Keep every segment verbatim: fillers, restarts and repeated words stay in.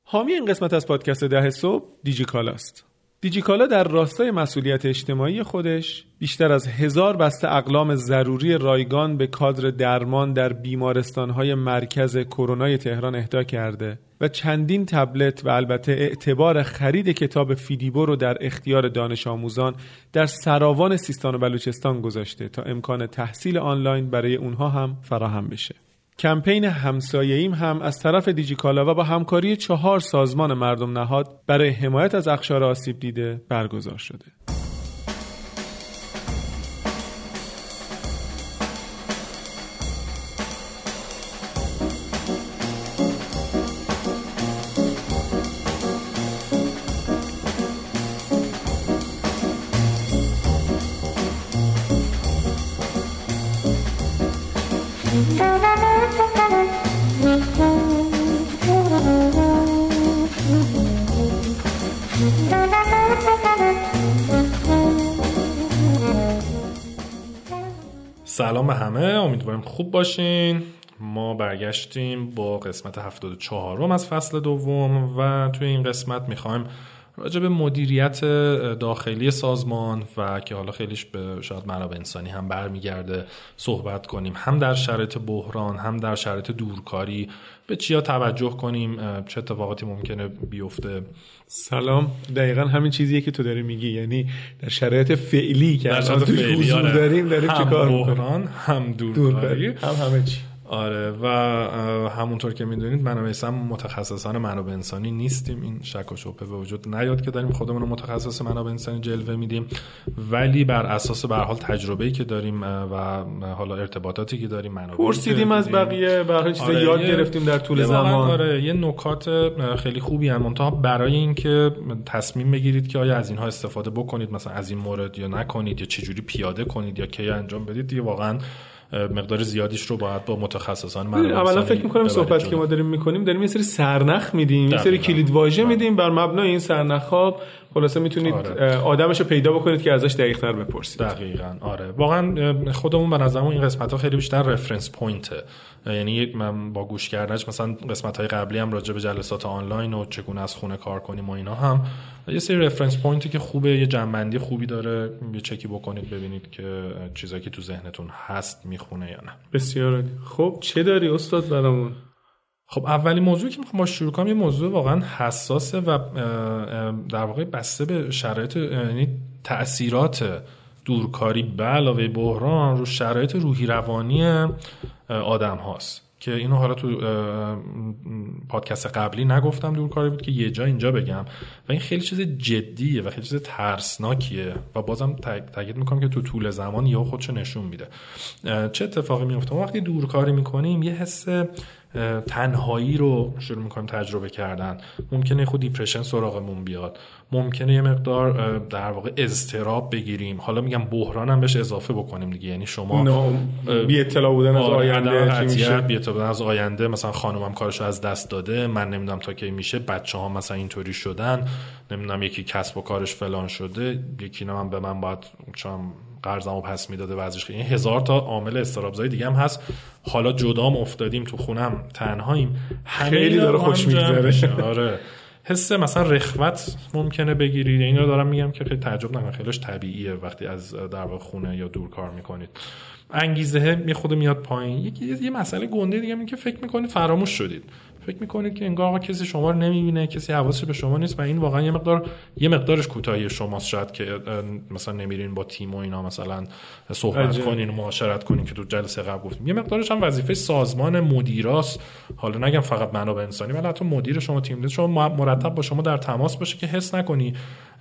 حامی این قسمت از پادکست ده صبح دیجیکالا است. دیجیکالا در راستای مسئولیت اجتماعی خودش بیشتر از هزار بسته اقلام ضروری رایگان به کادر درمان در بیمارستان‌های مرکز کرونای تهران اهدا کرده و چندین تبلت و البته اعتبار خرید کتاب فیدیبو رو در اختیار دانش آموزان در سراوان سیستان و بلوچستان گذاشته تا امکان تحصیل آنلاین برای اونها هم فراهم بشه. کمپین همسایه‌ایم هم از طرف دیجیکالا و با همکاری چهار سازمان مردم نهاد برای حمایت از اقشار آسیب دیده برگزار شده. سلام به همه، امیدوارم خوب باشین. ما برگشتیم با قسمت هفتاد و چهارم از فصل دوم و توی این قسمت میخوایم راجع به مدیریت داخلی سازمان و که حالا خیلیش به شاید منابع انسانی هم برمیگرده صحبت کنیم، هم در شرایط بحران هم در شرایط دورکاری به چیا توجه کنیم، چه اتفاقاتی ممکنه بیفته. سلام، دقیقاً همین چیزیه که تو داری میگی، یعنی در شرایط فعلی که الان توی حضور داریم داریم چیکار می‌کنیم، هم بحران هم دورکاری هم همه چی. آره، و همونطور که میدونید من و میثم متخصصان منابع انسانی نیستیم، این شک و شبهه به وجود نیاد که داریم خودمون رو متخصص منابع انسانی جلوه میدیم، ولی بر اساس به هر حال تجربه‌ای که داریم و حالا ارتباطاتی که داریم منابع پرسیدیم از بقیه، به هر حال چیزا یاد گرفتیم در طول زمان. آره، یه نکات خیلی خوبی ان، منتها برای اینکه تصمیم بگیرید که آیا از اینها استفاده بکنید، مثلا از این مورد یا نکنید، یا چه جوری پیاده کنید یا کی انجام بدید، دیگه واقعا مقدار زیادیش رو باید با متخصصان منابع انسانی. اولا فکر می‌کنم صحبتی که ما داریم می‌کنیم داریم یه سری سرنخ میدیم، یه سری کلید واژه میدیم، بر مبنای این سرنخ‌ها خلاصه میتونید آره. آدمشو پیدا بکنید که ازش دقیق‌تر بپرسید. دقیقاً آره، واقعا خودمون به نظرمون این قسمت‌ها خیلی بیشتر رفرنس پوینته، یعنی من با گوش کردنش مثلا قسمت‌های قبلی هم راجع به جلسات آنلاین و چگونه از خونه کار کنیم و اینا هم یه سری رفرنس پوینتی که خوبه، یه جنبندی خوبی داره، یه چکی بکنید ببینید که چیزایی که تو ذهنتون هست میخونه یا نه. بسیار عالی. خب چه داری استاد برامون؟ خب اولین موضوعی که میخوام باهاش شروع کنم یه موضوع واقعا حساسه و در واقع بسته به شرایط، یعنی تأثیرات دورکاری به علاوه بحران رو شرایط روحی روانی آدم هاست که اینو حالا تو پادکست قبلی نگفتم، دورکاری بود که یه جا اینجا بگم و این خیلی چیز جدیه و خیلی چیز ترسناکیه و بازم تاکید میکنم که تو طول زمان یا خودشو نشون میده. چه اتفاقی میفته وقتی دورکاری میکنیم؟ یه حس تنهایی رو شروع میکنیم تجربه کردن، ممکنه خود دیپرشن سراغمون بیاد، ممکنه یه مقدار در واقع اضطراب بگیریم، حالا میگم بحران هم بهش اضافه بکنیم دیگه، یعنی شما بی اطلاع بودن از آینده، چی میشه بی اطلاع بودن از آینده، مثلا خانومم کارشو از دست داده، من نمیدونم تا کی میشه، بچه‌ها مثلا اینطوری شدن، نمیدونم یکی کسب و کارش فلان شده، یکی نه من به من باید چون قرضمو پس میداده وضعش، این هزار تا عامل استرابزای دیگه هم هست. حالا جدام افتادیم، تو خونم تنهاییم، خیلی داره خوش میگذره. آره، حس مثلا رخوت ممکنه بگیرید، اینا دارم میگم که خیلی تعجب نکنید، خیلیش طبیعیه وقتی از در واقع خونه یا دور کار میکنید. انگیزه می خود میاد پایین. یکی یه مسئله گنده دیگه اینه که فکر میکنید فراموش شدید، فکر میکنید که انگار آقا کسی شما رو نمیبینه، کسی حواسش به شما نیست و این واقعا یه مقدار یه مقدارش کوتاهی شماست، شاید که مثلا نمیرین با تیم و اینا مثلا صحبت عجب. کنین و معاشرت کنین که تو جلسه قبل گفتیم، یه مقدارش هم وظیفه سازمان مدیراست، حالا نگم فقط منابع انسانی ولی حتی مدیر شما، تیم لیدر شما مرتب با شما در تماس باشه که حس نکنی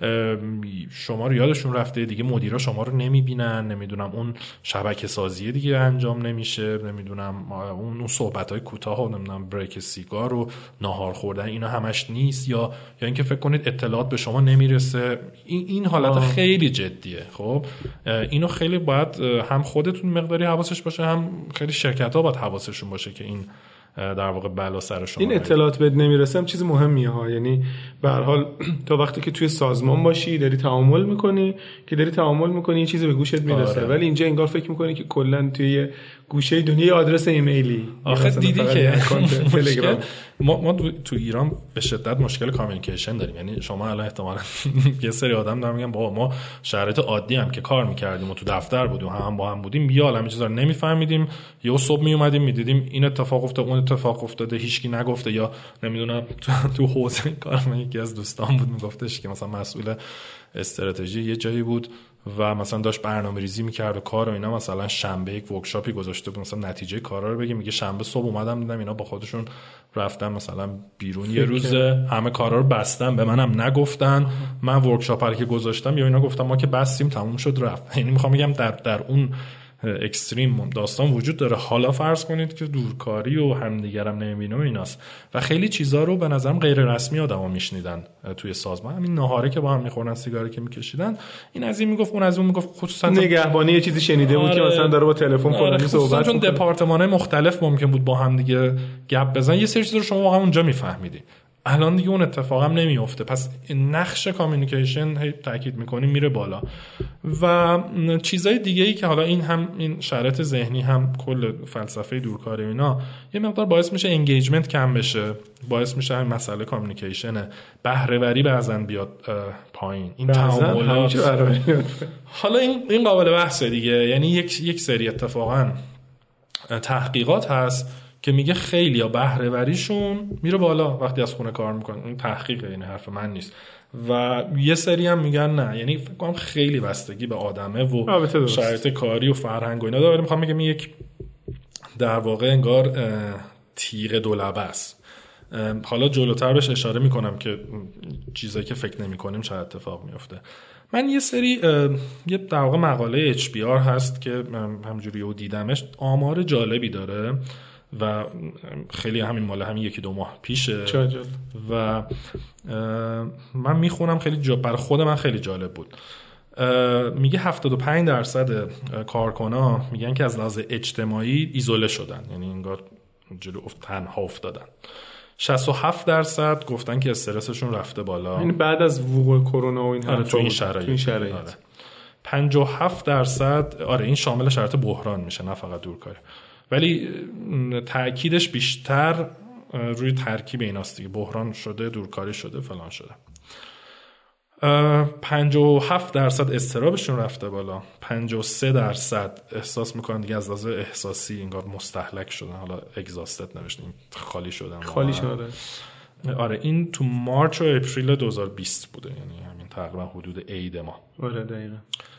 شما رو یادشون رفته دیگه، مدیرا شما رو نمیبینن، نمیدونم اون شبکه سازی دیگه انجام نمیشه، نمیدونم اون صحبت‌های کوتاه و نمیدونم بریک سیگار و ناهار خوردن اینا همش نیست، یا یا اینکه فکر کنید اطلاعات به شما نمیرسه. این این حالت آه. خیلی جدیه. خب اینو خیلی باید هم خودتون مقداری حواسش باشه، هم خیلی شرکت‌ها باید حواسشون باشه که این در واقع بلا سر شما این اطلاعات بهت نمیرسه، هم چیز مهمیه ها. یعنی به هر حال تا وقتی که توی سازمان باشی داری تعامل میکنی که داری تعامل میکنی یه چیزی به گوشت میرسه، آره. ولی اینجا انگار فکر میکنی که کلا توی گوشه دنیای آدرس ایمیلی. آخه دیدی که تلگرام ما ما تو ایران به شدت مشکل کامیونیکیشن داریم. یعنی شما الان احتمالاً یه سری آدم دارن میگن بابا ما شرایط عادی هم که کار میکردیم و تو دفتر بودیم هم با هم بودیم بیا الان چیزا رو نمیفهمیدیم، یهو صبح میومدیم میدیدیم این اتفاق افتاده اون اتفاق افتاده هیچکی نگفته، یا نمیدونم تو, تو حوزه کار من یکی از دوستان بود میگفتش که مثلا مسئول استراتژی یه جایی بود و مثلا داشت برنامه‌ریزی می‌کرد و کار و اینا، مثلا شنبه یک ورکشاپی گذاشته بود مثلا نتیجه کارا رو بگه، میگه شنبه صبح اومدم دیدم اینا با خودشون رفتن مثلا بیرون یه روز همه کارا رو بستن به منم نگفتن، من ورکشاپ رو که گذاشتم یا اینا گفتم ما که بستیم تموم شد رفت. یعنی میخوام بگم در در اون اکستریم داستان وجود داره. حالا فرض کنید که دورکاری و همدیگرم نمیبینه و ایناست و خیلی چیزا رو به نظرم غیر رسمی آدما میشنیدن توی سازمان. همین ناهاره که با هم میخورن سیگاری که میکشیدن این از این میگفت اون از اون میگفت، خصوصا نگهبانی یه چیزی شنیده بود که مثلا داره با تلفن فلانی صحبت چون دپارتمان‌های مختلف ممکن بود با هم دیگه گپ بزنن، یه سری چیزا رو شما واقعا اونجا میفهمیدی. الان دیگه اون اتفاق هم نمیفته، پس نقش کامیونیکیشن تاکید میکنیم میره بالا و چیزای دیگه ای که حالا این هم این شرایط ذهنی هم کل فلسفه دورکاری اینا یه مقدار باعث میشه انگیجمنت کم بشه، باعث میشه همین مسئله کامیونیکیشن بهره وری بعضن بیاد پایین، این تعاملات. حالا این این قابل بحثه دیگه. یعنی یک یک سری اتفاقا تحقیقات هست که میگه خیلی یا بهره وریشون میره بالا وقتی از خونه کار میکنن. این تحقیقه، این حرف من نیست. و یه سری هم میگن نه. یعنی فکر کنم خیلی بستگی به آدمه و شرایط کاری و فرهنگ و اینا داره. میخوام بگم یک در واقع انگار تیغ دولبه است. حالا جلوتر بهش اشاره میکنم که چیزایی که فکر نمیکنیم شاید اتفاق میفته. من یه سری یه در واقع مقاله اچ بی آر هست که همجوری رو دیدمش، آمار جالبی داره و خیلی همین مال همین یکی دو ماه پیشه و من میخونم خیلی جا برای خود من خیلی جالب بود. میگه هفتاد و پنج درصد کارکنان میگن که از لحاظ اجتماعی ایزوله شدن، یعنی انگار جلو تنها افتادن. شصت و هفت درصد گفتن که استرسشون رفته بالا، یعنی بعد از وقوع کرونا و این آره تو این شرایط, تو این شرایط. آره. پنجاه و هفت درصد آره این شامل شرایط بحران میشه نه فقط دورکاری، ولی تأکیدش بیشتر روی ترکیب ایناست دیگه، بحران شده دورکاری شده فلان شده. پنجاه و هفت درصد اضطرابشون رفته بالا، پنجاه و سه درصد احساس میکنن دیگه از لحاظ احساسی انگار مستهلک شدن، حالا اگزاستد نوشتیم خالی شدن خالی شده. آره این تو مارچ و اپریل دو هزار و بیست بوده، یعنی همین تقریبا حدود عید ما. آره دقیقاً.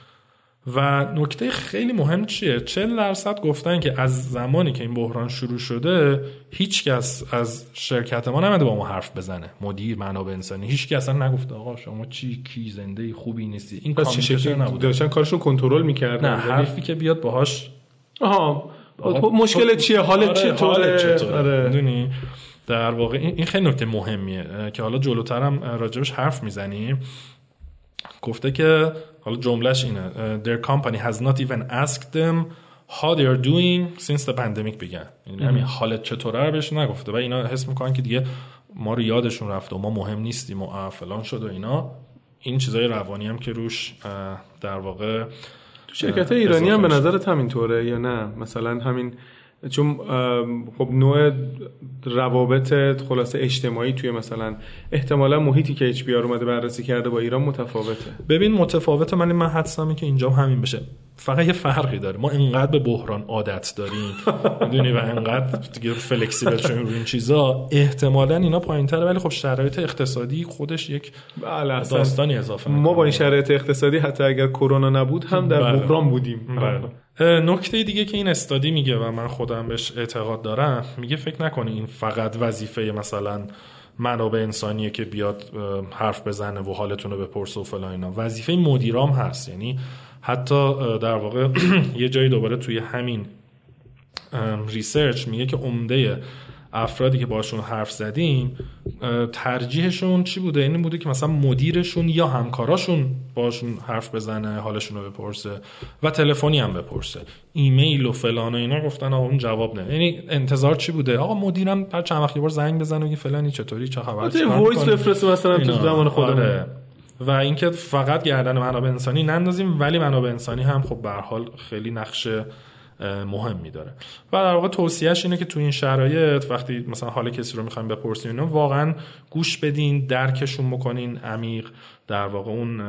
و نکته خیلی مهم چیه؟ چهل درصد گفتن که از زمانی که این بحران شروع شده هیچ کس از شرکت ما نمیده با ما حرف بزنه، مدیر، منابع انسانی، هیچ کس اصلا نگفته آقا شما چی کی زنده خوبی نیستی. این کامیونیکیشن نبود، داشتن کارشون کنترل می‌کردن. نه حرفی که بیاد باهاش آها مشکل چیه، حالت چطوره، آره میدونی. در واقع این خیلی نکته مهمیه که حالا جلوترم راجبش حرف میزنیم. گفته که حالا جملهش اینه their company has not even asked them how they are doing since the pandemic began. یعنی همین حالت چطوره رو بهش نگفته و اینا حس میکنن که دیگه ما رو یادشون رفته و ما مهم نیستیم و فلان شد و اینا. این چیزای روانی هم که روش در واقع تو شرکت ایرانی هم به نظرت همینطوره یا نه؟ مثلا همین چون خب نوع روابط خلاصه اجتماعی توی مثلا احتمالا محیطی که اچ بی آر اومده بررسی کرده با ایران متفاوته. ببین متفاوته، من من حدسم که اینجا همین بشه، فقط یه فرقی داره. ما اینقدر به بحران عادت داریم میدونی و اینقدر دیگه فلکسیبل شدیم روی این چیزا، احتمالا اینا پایین‌تره، ولی خب شرایط اقتصادی خودش یک داستانی اضافه میکنه. ما با این شرایط اقتصادی حتی اگر کرونا نبود هم در بله. بحران بودیم. بله. نکته دیگه که این استادی میگه و من خودم بهش اعتقاد دارم، میگه فکر نکنی این فقط وظیفه مثلا منابع انسانیه که بیاد حرف بزنه و حالتون رو بپرسه و فلان اینا، وظیفه مدیرام هست. یعنی حتی در واقع یه جایی دوباره توی همین ریسرچ میگه که عمده افرادی که باشون حرف زدیم ترجیحشون چی بوده؟ این بوده که مثلا مدیرشون یا همکاراشون باشون حرف بزنه، حالشون رو بپرسه و تلفنی هم بپرسه. ایمیل و فلان و اینا گفتن آقا اون جواب نه. یعنی انتظار چی بوده؟ آقا مدیرم بعد چند وقت یه بار زنگ بزنه و بگه فلانی چطوری، چه خبر، چه وایس بفرسته مثلا تو زمان خودمون. آره. و اینکه فقط گردن منابع انسانی نندازیم، ولی منابع انسانی هم خب به هر حال خیلی نقش مهمی داره. و در واقع توصیهش اینه که تو این شرایط وقتی مثلا حال کسی رو میخواین بپرسین اینا واقعا گوش بدین، درکشون بکنین عمیق، در واقع اون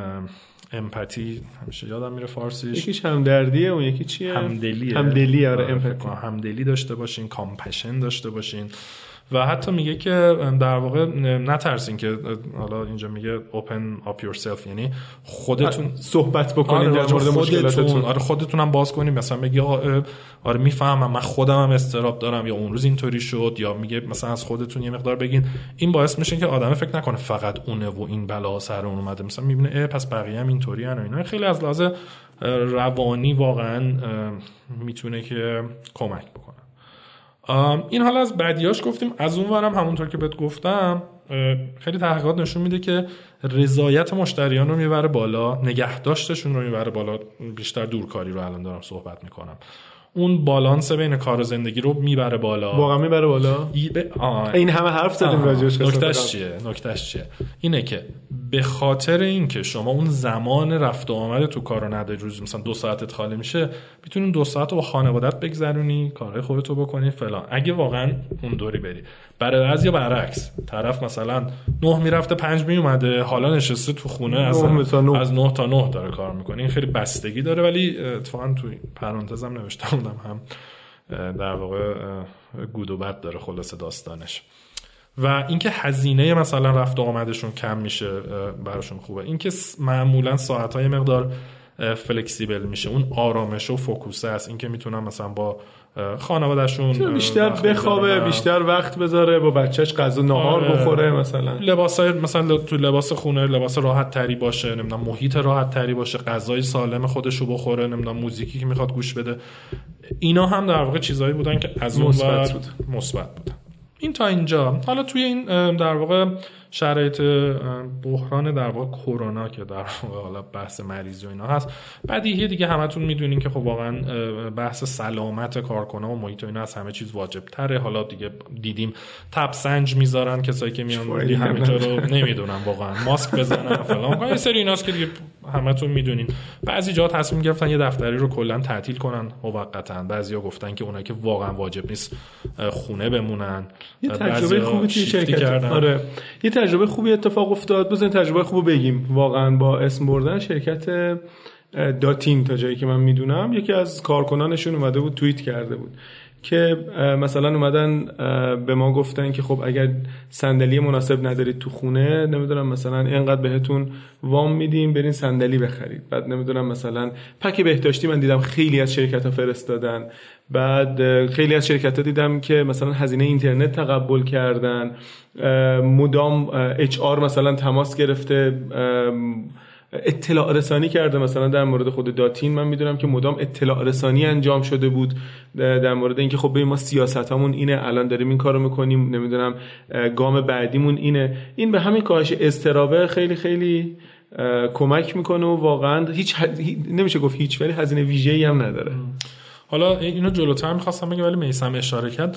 امپاتی همیشه یادم میره فارسیش، یکیش همدردیه اون یکی چیه؟ همدلیه. همدلی آره امپاتی. همدلی داشته باشین، کامپشن داشته باشین و حتی میگه که در واقع نترسین که حالا اینجا میگه open up yourself، یعنی خودتون صحبت بکنین آره در مورد مشکلاتتون. آره خودتون هم باز کنین، مثلا بگی آقا آره میفهمم من خودم هم استراب دارم یا اون روز اینطوری شد، یا میگه مثلا از خودتون یه مقدار بگین. این باعث میشه که آدم فکر نکنه فقط اونه و این بلا سر اون اومده، مثلا میبینه پس بقیه هم اینطوری ان و اینا. خیلی از لحاظ روانی واقعا میتونه که کمک بکنه. این حالا از بدیاش گفتیم. از اون ورم همونطور که بهت گفتم خیلی تحقیقات نشون میده که رضایت مشتریان رو میبره بالا، نگهداشتشون رو میبره بالا، بیشتر دورکاری رو الان دارم صحبت میکنم، اون بالانس بین کار و زندگی رو میبره بالا. واقعا میبره بالا. ب... این همه حرف زدیم راجعش. نکتهش چیه؟ نکتهش چیه؟ اینه که به خاطر اینکه شما اون زمان رفت و آمد تو کارو نداری، روز مثلا دو ساعتت خالی میشه، میتونی دو ساعت رو با خانوادت بگذرونی، کارهای خودتو بکنی فلان. اگه واقعا اون دوری بری. برای بعضیا برعکس، طرف مثلا نه میرفته پنج میومده، حالا نشسته تو خونه از از نه تا نه داره کار میکنه. این خیلی بستگی داره، ولی اتفاقا تو پرانتزم نوشته بودم هم در واقع گود و بد داره خلاصه داستانش. و اینکه هزینه مثلا رفت و آمدشون کم میشه براشون خوبه. اینکه معمولا ساعت‌های مقدار فلکسیبل میشه، اون آرامش و فوکوس است، اینکه میتونن مثلا با خانواده‌شون بیشتر بخوابه، بیشتر وقت بذاره با بچه‌ش، غذا نهار بخوره، مثلا لباسای مثلا تو لباس خونه لباس راحت تری باشه، نمیدونم محیط راحت تری باشه، غذای سالم خودشو بخوره، نمیدونم موزیکی که میخواد گوش بده. اینا هم در واقع چیزایی بودن که از اون مثبت بود. مثبت بودن. این تا اینجا. حالا توی این در واقع شرایط بحران در واقع کرونا که در واقع حالا بحث مریضی و اینا هست، بدیهیه دیگه همتون میدونین که خب واقعا بحث سلامت کارکنان و محیط و اینا از همه چیز واجب تره. حالا دیگه دیدیم تب سنج میذارن کسایی که میان همه جا رو نمیدونن واقعا ماسک بزنن فلان، یه سری ایناست که دیگه همتون میدونین. بعضی جا تصمیم گرفتن یه دفتری رو کلا تعطیل کنن موقتا، بعضیا گفتن که اونایی که واقعا واجب نیست خونه بمونن. یه تجربه خوبی توی شرکت آره یه تجربه خوبی اتفاق افتاد. بزنین تجربه خوبو بگیم. واقعا با اسم بردن شرکت داتین تا جایی که من میدونم یکی از کارکنانشون اومده بود توییت کرده بود که مثلا اومدن به ما گفتن که خب اگر صندلی مناسب ندارید تو خونه، نمیدونم مثلا اینقدر بهتون وام میدیم برین صندلی بخرید. بعد نمیدونم مثلا پک بهداشتی من دیدم خیلی از شرکت‌ها فرستادن. بعد خیلی از شرکت‌ها دیدم که مثلا هزینه اینترنت تقبل کردن. مدام اچ آر مثلا تماس گرفته اطلاع رسانی کرده. مثلا در مورد خود داتین من میدونم که مدام اطلاع رسانی انجام شده بود در مورد اینکه خب ببین ما سیاستامون اینه، الان داریم این کارو میکنیم، نمیدونم گام بعدیمون اینه. این به همین کاهش اضطراب خیلی خیلی کمک میکنه و واقعا هیچ نمیشه گفت هیچ، ولی هزینه ویژه‌ای هم نداره. حالا اینو جلوتر می‌خواستم بگم ولی میثم اشاره کرد.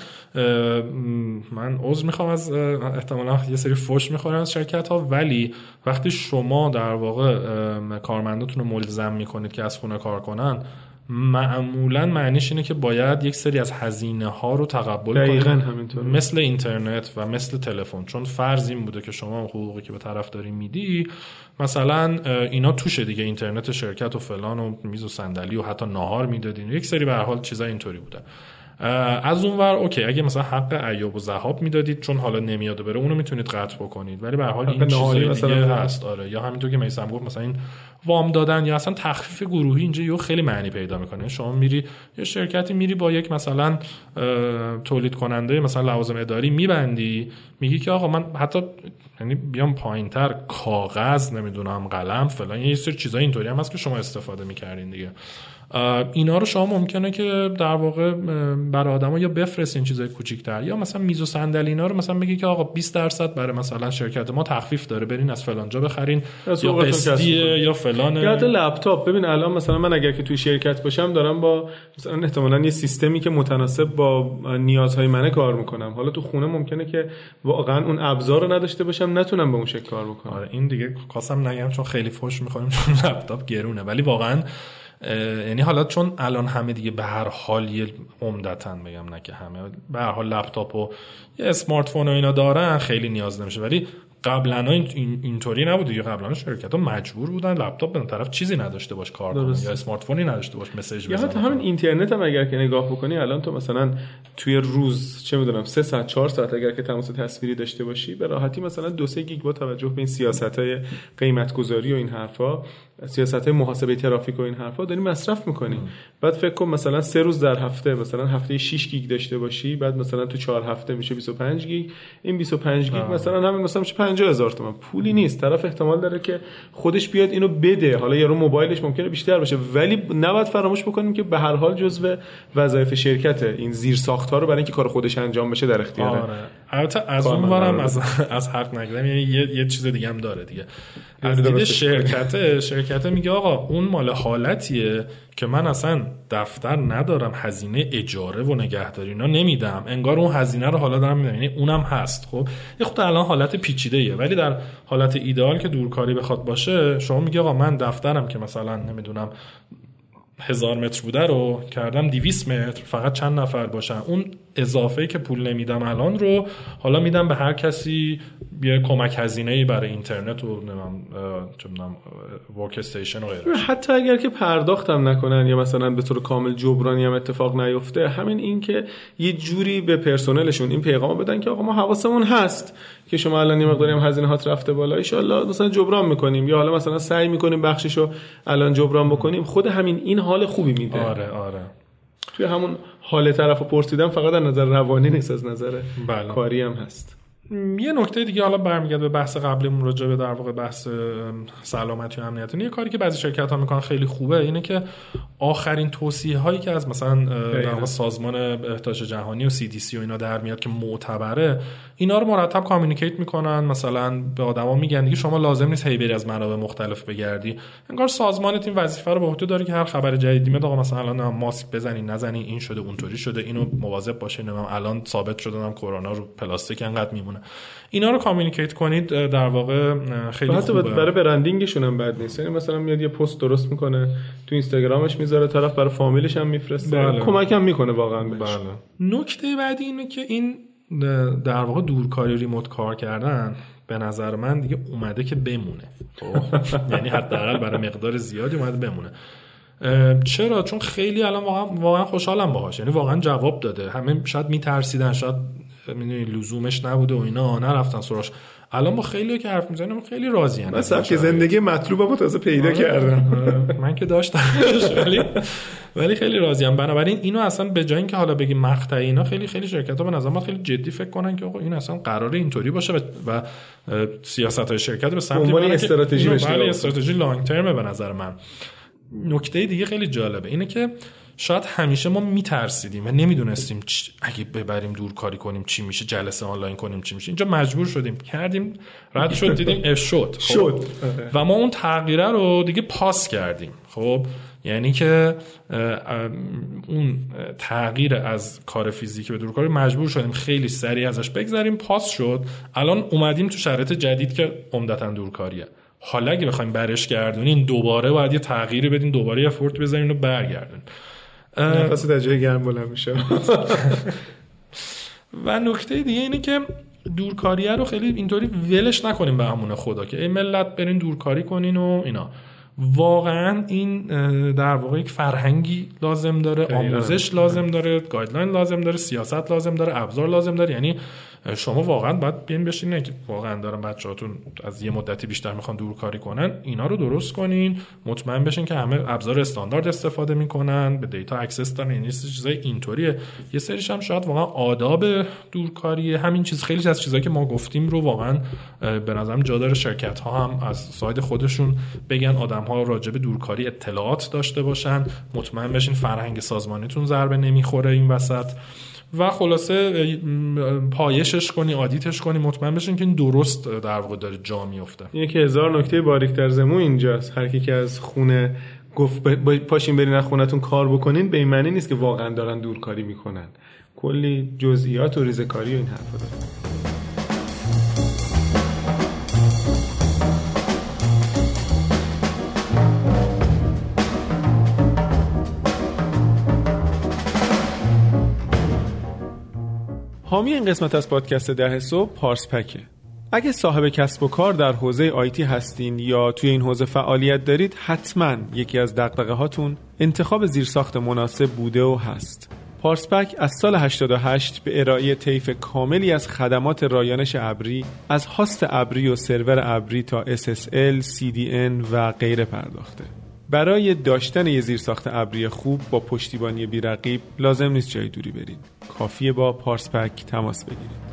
من عذر میخوام از احتمالاً یه سری فوش میخورن از شرکت‌ها، ولی وقتی شما در واقع کارمنداتون رو ملزم میکنید که از خونه کار کنن، معمولاً معنیش اینه که باید یک سری از هزینه ها رو تقبل کنید، همینطور مثل اینترنت و مثل تلفن، چون فرض این بوده که شما حقوقی که به طرفداری میدی مثلا اینا توشه دیگه، اینترنت شرکت و فلان و میز و صندلی و حتی ناهار میدادین، یک سری به هر حال چیزا اینطوری بوده. از اون ور اوکی اگه مثلا حق ایوب و ذهاب میدادید چون حالا نمیاد بره اونو میتونید قطع بکنید، ولی به هر حال این چیزای دیگه هست. آره یا همینطور که میثم گفت مثلا این وام دادن یا اصلا تخفیف گروهی اینجا یه خیلی معنی پیدا میکنه. شما میری یه شرکتی میری با یک مثلا تولید کننده مثلا لوازم اداری میبندی، میگی که آقا من حتی یعنی بیام پایینتر کاغذ نمیدونم قلم فلان یه سری چیزای اینطوری هم هست که شما استفاده میکردین دیگه. اینا رو شما ممکنه که در واقع برای آدما یا بفرستین چیزای کوچیک‌تر، یا مثلا میز و صندلی اینا رو مثلا بگی که آقا بیست درصد برای مثلا شرکت ما تخفیف داره برین از فلان جا بخرین یا قسطیه یا فلان. یا حتی لپتاپ. ببین الان مثلا من اگر که توی شرکت باشم دارم با مثلا احتمالاً یه سیستمی که متناسب با نیازهای منه کار میکنم، حالا تو خونه ممکنه که واقعا اون ابزار رو نداشته باشم نتونم به اون شکل کار بکنم. آره این دیگه خواستم نگم چون خیلی فوش می‌خوریم چون لپتاپ گرونه، ولی واقعا یعنی حالا چون الان همه دیگه به هر حال یه عمدتاً بگم نه که همه به هر حال لپتاپ و یه اسمارت فون و اینا دارن، خیلی نیاز نمیشه. ولی قبلا این اینطوری نبود دیگه. قبلا شرکت‌ها مجبور بودن لپتاپ به طرف چیزی نداشته باش کار کنه یا اسمارت فونی نداشته باش مسیج بزنه. یا حتی همین اینترنت هم اگر که نگاه بکنی الان تو مثلا توی روز چه میدونم سه ساعت چهار ساعت اگر که تماس تصویری داشته باشی به راحتی مثلا دو سه گیگ با توجه به این سیاست‌های قیمت‌گذاری و این حرفا، سیاست‌های محاسبه ترافیک و این حرفا داری مصرف می‌کنی. بعد فکر کن مثلا سه روز در هفته مثلا هفته شش گیگ داشته باشی، بعد مثلا تو چهار هفته میشه بیست و پنج گیگ. این بیست و پنج گیگ مثلا همین مثلا میشه پنجاه هزار تومان. پولی نیست. طرف احتمال داره که خودش بیاد اینو بده. حالا یارو موبایلش ممکنه بیشتر باشه، ولی نباید فراموش بکنیم که به هر حال جزء وظایف شرکته این زیر ساخت‌ها رو برای اینکه کار خودش انجام بشه در اختیاره. آره. البته از اونورم از از حق نگیرم، یعنی یه, یه چیز دیگه هم داره دیگه. از دید شرکت شرکت میگه آقا اون مال حالتیه که من اصلا دفتر ندارم، هزینه اجاره و نگهداری اینا نمیدم، انگار اون هزینه رو حالا دارم میدم، یعنی اونم هست. خب یه خود الان حالت پیچیده ایه، ولی در حالت ایدئال که دورکاری بخواد باشه، شما میگه آقا من دفترم که مثلا نمیدونم هزار متر بوده رو کردم دویست متر، فقط چند نفر باشن، اون اضافه که پول نمیدم الان رو حالا میدم به هر کسی یه کمک هزینه‌ای برای اینترنت و نمیدونم چه میدونم ورک استیشن و غیره. حتی اگر که پرداختم نکنن یا مثلا به طور کامل جبرانی هم اتفاق نیفته، همین این که یه جوری به پرسنلشون این پیغامو بدن که آقا ما حواسمون هست که شما الان یه مقداری هم هزینه هات رفته بالا، ان شاءالله مثلا جبران میکنیم یا حالا مثلا سعی میکنیم بخششو الان جبران بکنیم، خود همین این حال خوبی میده. آره آره. توی همون حال طرفو پرسیدم فقط از نظر روانی نیست، از نظر بله. کاری هم هست. یه نکته دیگه حالا برمیگرده به بحث قبلیمون راجع به در واقع بحث سلامتی و امنیت. یه کاری که بعضی شرکت‌ها میکنن خیلی خوبه اینه که آخرین توصیه هایی که از مثلا در واقع سازمان بهداشت جهانی و سی دی سی و اینا در میاد که معتبره، اینا رو مرتب کامیونیکیت میکنن، مثلا به آدما میگن دیگه شما لازم نیست هی بری از منابع مختلف بگردی، انگار سازمانت این وظیفه رو به عهده داره که هر خبر جدیدی میاد آقا مثلا الان ماسک بزنین نزنین، این شده اونطوری شده، اینو مواظب باشین، الان ثابت شده هم کرونا رو پلاستیک انقدر میمونه. اینا رو کامیونیکیت کنید در واقع خیلی حتی خوبه. برای برندینگشون هم بد نیست. یعنی مثلا میاد یه پست درست میکنه تو اینستاگرامش میذاره، طرف برای فامیلش هم میفرسته، بله. کمک هم میکنه واقعا بهش. بله. نکته بعدی اینه که این در واقع دورکاری ریموت کار کردن به نظر من دیگه اومده که بمونه. یعنی حداقل برای مقدار زیادی اومده بمونه. چرا؟ چون خیلی الان واقعا واقعا خوشحالم باهاش، یعنی واقعا جواب داده. همه شاید میترسیدن، شاید میدونی لزومش نبوده و اینا نرفتن سراغش. الان با خیلی که حرف میزنیم خیلی راضی ام. مثلا که زندگی مطلوبمو تازه پیدا کردم. من که داشتم ولی ولی خیلی راضی ام. بنابراین اینو اصلا به جای اینکه حالا بگیم مقطعی، اینا خیلی خیلی شرکت‌ها به نظر من خیلی جدی فکر کنن که آقا این اصلا قراره اینطوری باشه و, و سیاست‌های شرکت به سمتی بره که استراتژی بشه. بله استراتژی لانگ ترمه به نظر من. نکته دیگه خیلی جالبه اینه که شاید همیشه ما میترسیدیم و نمیدونستیم اگه ببریم دورکاری کنیم چی میشه، جلسه آنلاین کنیم چی میشه. اینجا مجبور شدیم کردیم، رد شد، دیدیم اف شد شد و ما اون تغییره رو دیگه پاس کردیم. خب یعنی که اون تغییر از کار فیزیکی به دورکاری مجبور شدیم خیلی سریع ازش بگذریم، پاس شد، الان اومدیم تو شرایط جدید که عمدتاً دورکاریه. حالا اگه بخوایم برش گردونین دوباره باید یه تغییری بدین، دوباره یه افورت بزنین و برگردون. نفس در جای گرم بلند میشه. و نکته دیگه اینه که دورکاریه رو خیلی اینطوری ولش نکنیم به امون خدا که ای ملت برین دورکاری کنین و اینا. واقعا این در واقع یک فرهنگی لازم داره، آموزش لازم داره، گایدلاین لازم داره، سیاست لازم داره، ابزار لازم داره. یعنی شما واقعا باید بیان بشینین که واقعا دارن بچه‌هاتون از یه مدتی بیشتر میخوان دورکاری کنن، اینا رو درست کنین، مطمئن بشین که همه ابزار استاندارد استفاده میکنن، به دیتا اکسس دارن. این چیزای اینطوریه. یه سریش هم شاید واقعا آداب دورکاری، همین چیز خیلی از چیزایی که ما گفتیم رو واقعا به نظرم جا داره شرکت ها هم از ساید خودشون بگن آدم ها راجع به دورکاری اطلاعات داشته باشن، مطمئن بشین فرهنگ سازمانیتون ضربه نمیخوره این وسط و خلاصه پایشش کنی، آدیتش کنی، مطمئن بشین که این درست در واقع داره جا میفته. یکی هزار نکته باریک در زمون اینجاست. هر کی که از خونه گفت پاشین برین از خونتون کار بکنین، به این معنی نیست که واقعا دارن دورکاری میکنن. کلی جزئیات و ریزکاری و این حرفا داره. حامی این قسمت از پادکست ده صبح پارسپکه. اگه صاحب کسب و کار در حوزه آیتی هستین یا توی این حوزه فعالیت دارید، حتما یکی از دغدغه هاتون انتخاب زیرساخت مناسب بوده و هست. پارسپک از سال هشتاد و هشت به ارائه طیف کاملی از خدمات رایانش ابری، از هاست ابری و سرور ابری تا اس اس ال، سی دی ان و غیره پرداخته. برای داشتن یه زیرساخت ابری خوب با پشتیبانی بی‌رقیب لازم نیست جای دوری برید. کافیه با پارسپک تماس بگیرید.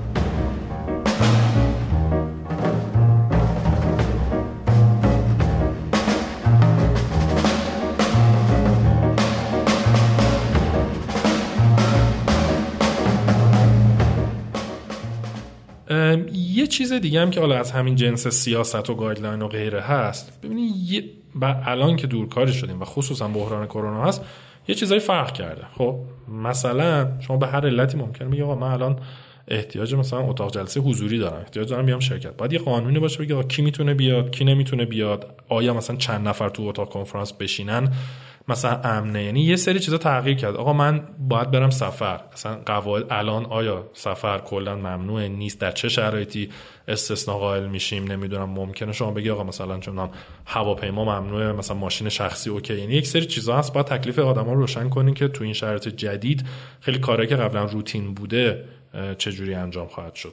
یه چیز دیگه هم که حالا از همین جنس سیاست و گایدلاین و غیره هست، ببینید یه الان که دورکاری شدیم و خصوصا بحران کرونا هست، یه چیزایی فرق کرده. خب مثلا شما به هر علتی ممکنه بگی آقا من الان احتیاج مثلا اتاق جلسه حضوری دارم، احتیاج دارم بیام شرکت. باید یه قانونی باشه بگه کی میتونه بیاد، کی نمیتونه بیاد، آیا مثلا چند نفر تو اتاق کنفرانس بشینن مثلا امنه. یعنی یه سری چیزا تغییر کرد. آقا من باید برم سفر، مثلا قواعد الان آیا سفر کلا ممنوعه نیست، در چه شرایطی استثناء قائل میشیم، نمیدونم. ممکنه شما بگی آقا مثلا چون هواپیما ممنوعه، مثلا ماشین شخصی اوکی. یعنی یک سری چیزا هست، باید تکلیف آدما رو روشن کنین که تو این شرایط جدید خیلی کارهایی که قبلا روتین بوده چجوری انجام خواهد شد.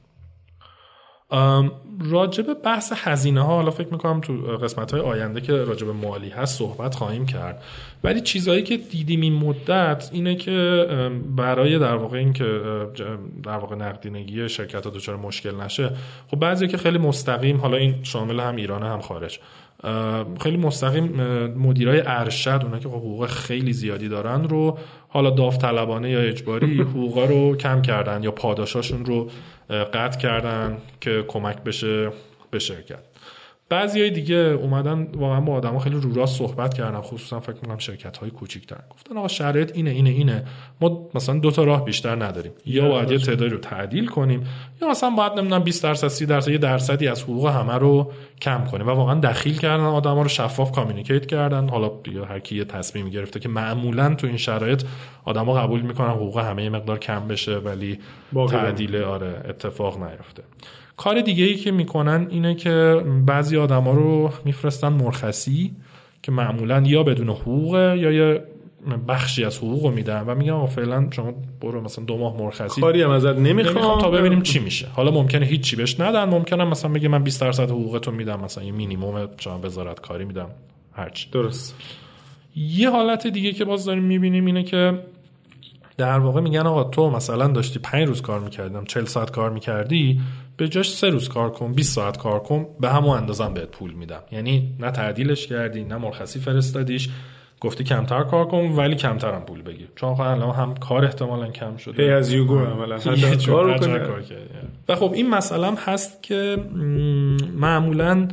راجب بحث هزینه ها حالا فکر میکنم تو قسمت های آینده که راجب مالی هست صحبت خواهیم کرد، ولی چیزایی که دیدیم این مدت اینه که برای در واقع این که در واقع نقدینگی شرکت ها دچار مشکل نشه، خب بعضی که خیلی مستقیم، حالا این شامل هم ایران هم خارج، خیلی مستقیم مدیرای ارشد، اونا که حقوق خیلی زیادی دارن رو حالا داوطلبانه یا اجباری حقوقا رو کم کردن یا پاداشاشون رو قطع کردن که کمک بشه به شرکت. بعضیای دیگه اومدن واقعا با آدما خیلی رو راست صحبت کردن، خصوصا فکر می‌کنم شرکت‌های کوچیک‌تر، گفتن آقا شرایط اینه اینه اینه، ما مثلا دو تا راه بیشتر نداریم، یا باید یه تعدادی رو تعدیل کنیم، یا مثلا باید نمیدونم بیست درصد سی درصد یه درصدی از حقوق همه رو کم کنیم. و واقعا دخیل کردن آدما رو، شفاف کامیونیکیت کردن. حالا دیگه هر کی یه تصمیمی گرفته که معمولا تو این شرایط آدما قبول می‌کنن حقوق همه یه مقدار کم بشه، ولی تعدیل آره اتفاق نیفته. کار دیگه ای که میکنن اینه که بعضی آدما رو میفرستن مرخصی که معمولا یا بدون حقوقه یا یه بخشی از حقوق رو میدن و میگن آقا فعلا شما برو مثلا دو ماه مرخصی، کاری هم ازت نمیخوام تا ببینیم چی میشه. حالا ممکنه هیچی بهش ندن، ممکنه مثلا بگه من بیست درصد حقوقتو میدم، مثلا یه مینیمم شما وزارت کاری میدم، هرچی. درست. یه حالت دیگه که باز داریم میبینیم اینه که در واقع میگن آقا تو مثلا داشتی پنج روز کار میکردم، چهل ساعت کار میکردی، به جاش سه روز کار کن، بیست ساعت کار کن، به همون اندازم بهت پول میدم. یعنی نه تعدیلش کردی نه مرخصی فرستادیش، گفتی کمتر کار کن ولی کمتر هم پول بگیر، چون الان هم کار احتمالاً کم شده. هی از یوگو عملاً کار کنه. و خب این مسئله هم هست که معمولاً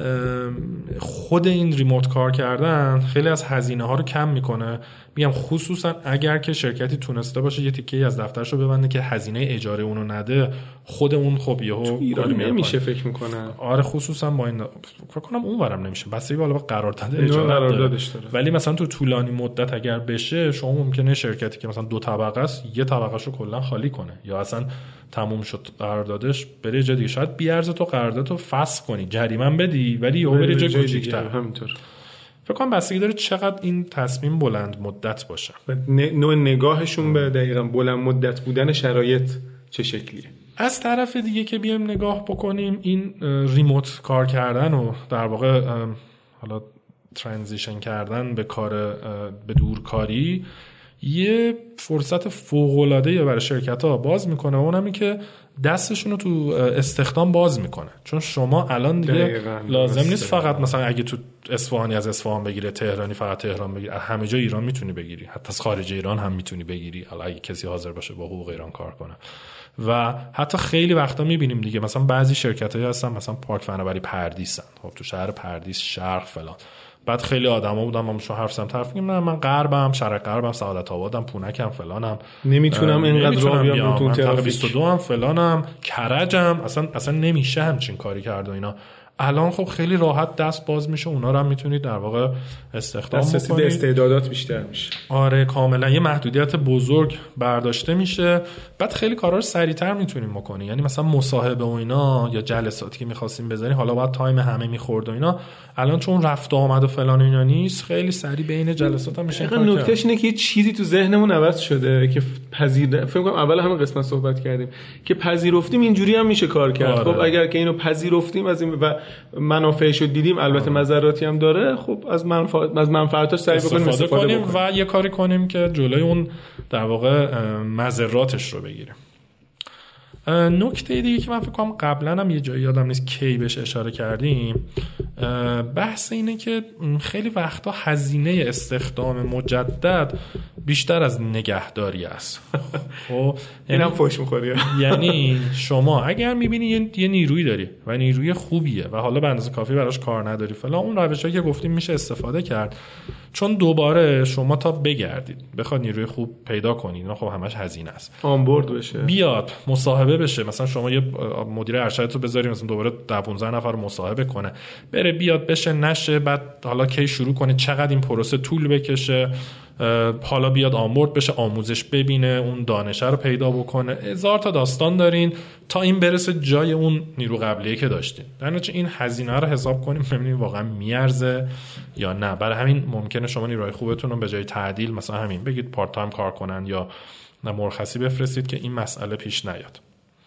خود این ریموت کار کردن خیلی از هزینه ها رو کم میکنه. میگم خصوصا اگر که شرکتی تونسته باشه یه تیکه از دفترشو ببنده که هزینه اجاره اونو نده، خود اون خب یهو تو ایران نمیشه فکر میکنم. آره خصوصا با این فکر کنم اونورم نمیشه، بس بالا با قرارداد اجاره قراردادش داره. ولی مثلا تو طولانی مدت اگر بشه، شما ممکنه شرکتی که مثلا دو طبقه است یه طبقهشو کلا خالی کنه، یا اصلا تموم شد قراردادش بره جای دیگه، شاید بی ارزه تو قراردادتو فسخ کنی، جریمه بدی، ولی یهو بره جای کوچیک‌تر. همینطور فکر کنم بستگی داره چقدر این تصمیم بلند مدت باشه، نوع نگاهشون به دقیقاً بلند مدت بودن شرایط چه شکلیه. از طرف دیگه که بیایم نگاه بکنیم این ریموت کار کردن و در واقع حالا ترانزیشن کردن به کار به دورکاری یه فرصت فوق‌العاده برای شرکت‌ها باز میکنه، اونم این که دستشون رو تو استخدام باز میکنه. چون شما الان دیگه لازم نیست فقط مثلا اگه تو اصفهانی از اصفهان بگیره، تهرانی فقط تهران بگیره، همه جا ایران میتونی بگیری، حتی از خارج ایران هم میتونی بگیری، حالا اگه کسی حاضر باشه با حقوق ایران کار کنه. و حتی خیلی وقتا میبینیم دیگه مثلا بعضی شرکتایی هستن مثلا پارک فناوری پردیسن، خب تو شهر پردیس شرق فلان، بعد خیلی آدما بودن ما میشون حرف زدم، طرف میگم نه من غربم، شرق غربم، سعادت آبادم، پونکم، فلانم، نمیتونم اینقدر راه بیام تو ترافیک، بیست و دو هم فلانم، کرجم، اصلا اصلا نمیشه همچین کاری کرد و اینا. الان خب خیلی راحت دست باز میشه، اونا رو هم میتونید در واقع استخدام بکنید، دسترسی به استعدادات بیشتر میشه. آره کاملا یه محدودیت بزرگ برداشته میشه. بعد خیلی کارا رو سریعتر میتونیم بکنیم، یعنی مثلا مصاحبه و اینا یا جلساتی که می‌خواستیم بزنیم، حالا بعد تایم همه می‌خورد و اینا، الان چون رفت و آمد و فلان اینا نیست، خیلی سریع بین جلسات هم میشه. نکتهش اینه که یه چیزی تو ذهنمون عوض شده که پذیر فکر کنم اول همین قسمت صحبت کردیم که پذیرفتیم اینجوری هم میشه کار کرد. آره. خب اگر که اینو پذیرفتیم از این و منافعشو دیدیم، البته مضراتی هم داره، خب از منفعت از منفعتاش سعی بکنیم استفاده کنیم و یه کاری کنیم که جلوی اون در واقع مضراتش رو بگیریم. نکته دیگه که من فکر کنم قبلا هم یه جایی یادم نیست کی بهش اشاره کردیم، بحث اینه که خیلی وقتا هزینه استخدام مجدد بیشتر از نگهداری است. خب اینم فوش می‌خوری. یعنی شما اگر می‌بینی یه نیرویی داری و نیروی خوبیه و حالا به اندازه کافی براش کار نداری فلان، اون روشایی که گفتیم میشه استفاده کرد، چون دوباره شما تا بگردید بخواد نیروی خوب پیدا کنید، اینا خب همش هزینه است. آنبورد بشه، بیاد مصاحبه بشه، مثلا شما یه مدیر ارشدتو بذاری مثلا دوباره ده پانزده نفر مصاحبه کنه، بره بیاد بشه نشه، بعد حالا کی شروع کنه، چقدر این پروسه طول بکشه، حالا بیاد آنبورد بشه، آموزش ببینه، اون دانشه رو پیدا بکنه، هزار تا داستان دارین تا این برسه جای اون نیرو قبلیه که داشتین. در نتیجه این هزینه رو حساب کنیم ببینیم واقعا میارزه یا نه. برای همین ممکنه شما نیروی خوبتون رو به جای تعدیل مثلا همین بگید پارت تایم کار کنن یا مرخصی بفرستید که این مسئله پیش نیاد.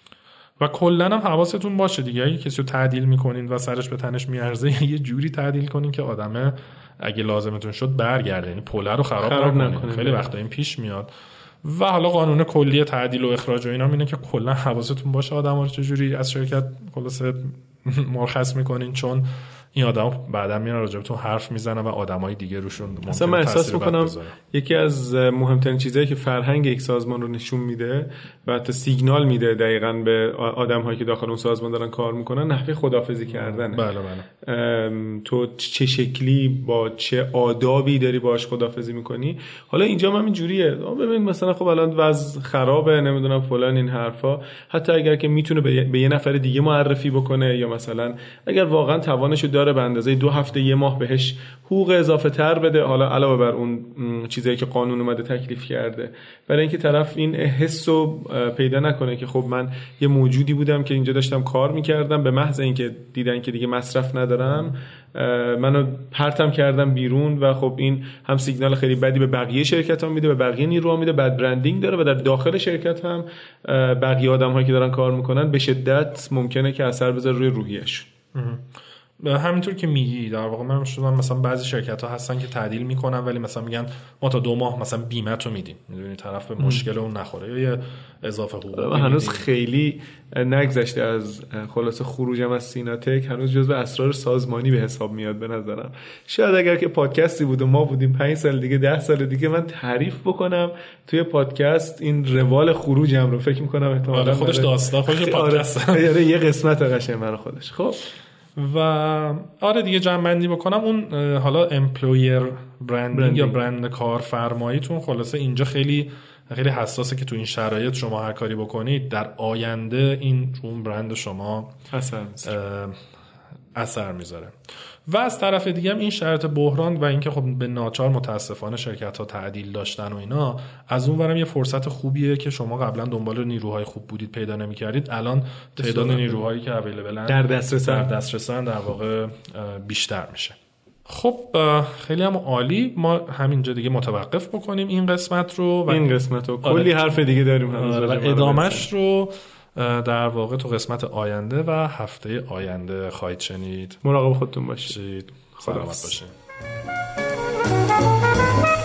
و کلا هم حواستون باشه دیگه، اگه کسی رو تعدیل میکنین و سرش به تنش میارزه، یه جوری تعدیل کنین که آدمه اگه لازمتون شد برگرده، یعنی پوله رو خراب, خراب نکنین. خیلی وقتا این پیش میاد. و حالا قانون کلی تعدیل و اخراج و اینا اینه که کلا حواستون باشه آدما رو چجوری از شرکت خلاصه مرخص میکنین، چون این آدم بعدا میان راجبتون حرف میزنن و آدمای دیگه روشون ممکنه اصلا من احساس میکنم بذاره. یکی از مهمترین چیزایی که فرهنگ یک سازمان رو نشون میده و حتی سیگنال میده دقیقاً به آدم‌هایی که داخل اون سازمان دارن کار میکنن، نحوه خداحافظی کردنه. بله بله. تو چه شکلی با چه آدابی داری باهاش خداحافظی میکنی. حالا اینجا هم همین جوریه، ببین مثلا خب الان وضع خرابه، نمیدونم فلان این حرفا، حتی اگر که میتونه به یه نفر دیگه معرفی بکنه یا مثلا اگر واقعا توانشو داره به اندازه دو هفته یه ماه بهش حقوق اضافه تر بده، حالا علاوه بر اون چیزایی که قانون اومده تکلیف کرده، برای اینکه طرف این حسو پیدا نکنه که خب من یه موجودی بودم که اینجا داشتم کار میکردم، به محض اینکه دیدن که دیگه مصرف ندارم منو پرتم کردم بیرون و خب این هم سیگنال خیلی بدی به بقیه شرکت ها میده، به بقیه نیروها میده، بد برندینگ داره و در داخل شرکت هم بقیه آدم هایی که دارن کار میکنن به شدت ممکنه که اثر بذاره روی روحیه‌شون. همینطور که میگی در واقع من شدم مثلا بعضی شرکت ها هستن که تعدیل میکنن ولی مثلا میگن ما تا دو ماه مثلا بیمه تو میدیم، میدونی طرف به مشکل اون نخوره یا یه اضافه حقوق. هنوز خیلی نگذشته از خلاصه خروجم از سیناتک، هنوز جزو اسرار سازمانی به حساب میاد به نظرم. شاید اگر که پادکستی بود و ما بودیم پنج سال دیگه ده سال دیگه من تعریف بکنم توی پادکست این روال خروجم رو، فکر میکنم احتمالاً خودش داستان خودش پادکست آره یه قسمت قشنگ من خودش. خب و آره دیگه جمع‌بندی بکنم اون حالا امپلویر برندینگ یا برند کارفرماییتون خلاصه اینجا خیلی خیلی حساسه که تو این شرایط شما هر کاری بکنید در آینده این اون برند شما اثر اثر میذاره. و از طرف دیگه هم این شرایط بحران و اینکه خب به ناچار متاسفانه شرکت ها تعدیل داشتن و اینا، از اون ورم یه فرصت خوبیه که شما قبلا دنبال نیروهای خوب بودید پیدا نمی‌کردید، الان تعداد نیروهایی که اویلیبلن در دسترسن در دسترسن در واقع بیشتر میشه. خب خیلی هم عالی، ما همینجا دیگه متوقف بکنیم این قسمت رو و این قسمت رو کلی حرف دیگه داریم هنوز و ادامهش رو در واقع تو قسمت آینده و هفته آینده خواهید شنید. مراقب خودتون باشید. سلامت باشید.